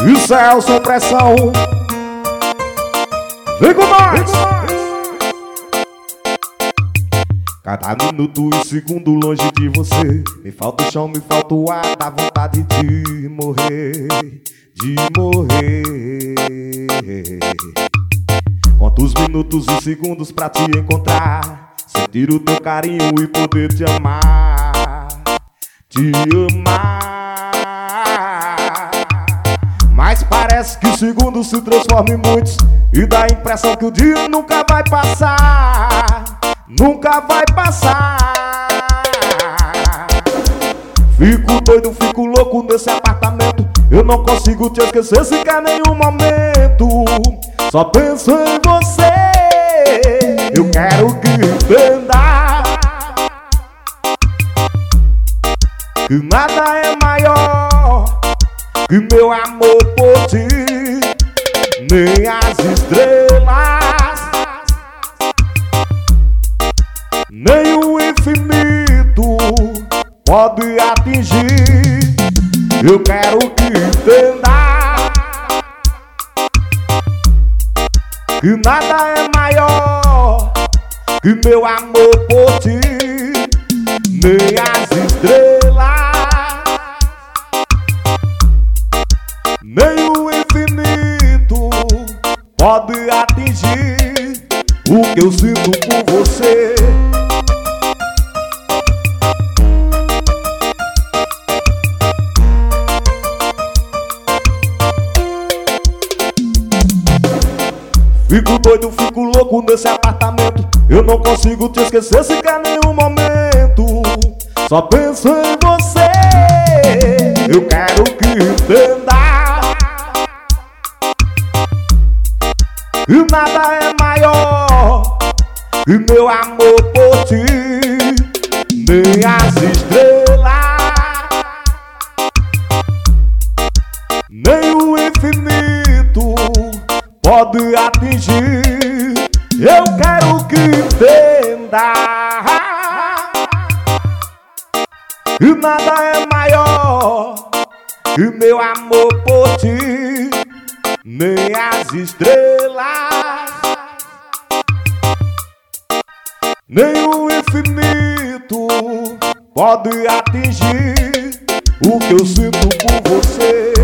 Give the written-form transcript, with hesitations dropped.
E o céu sem pressão. Vem com nós! Cada minuto e segundo longe de você, me falta o chão, me falta o ar, dá vontade de morrer, de morrer. Quantos minutos e segundos pra te encontrar, sentir o teu carinho e poder te amar, te amar. Mas parece que os segundos se transformam em muitos e dá a impressão que o dia nunca vai passar, nunca vai passar. Fico doido, fico louco nesse apartamento. Eu não consigo te esquecer sequer nenhum momento. Só penso em você. Eu quero que entenda que nada é maior que meu amor por ti. Nem as estrelas, nem o infinito pode atingir. Eu quero que entenda que nada é maior que meu amor por ti. Nem as estrelas, nem o infinito pode atingir o que eu sinto por você. Fico doido, fico louco nesse apartamento. Eu não consigo te esquecer sequer nenhum momento. Só penso em você. Eu quero que entenda que nada é maior que meu amor por ti. Nem as estrelas, nem o infinito pode atingir. Eu quero que entenda que nada é maior que meu amor por ti. Nem as estrelas, nem o infinito pode atingir o que eu sinto por você.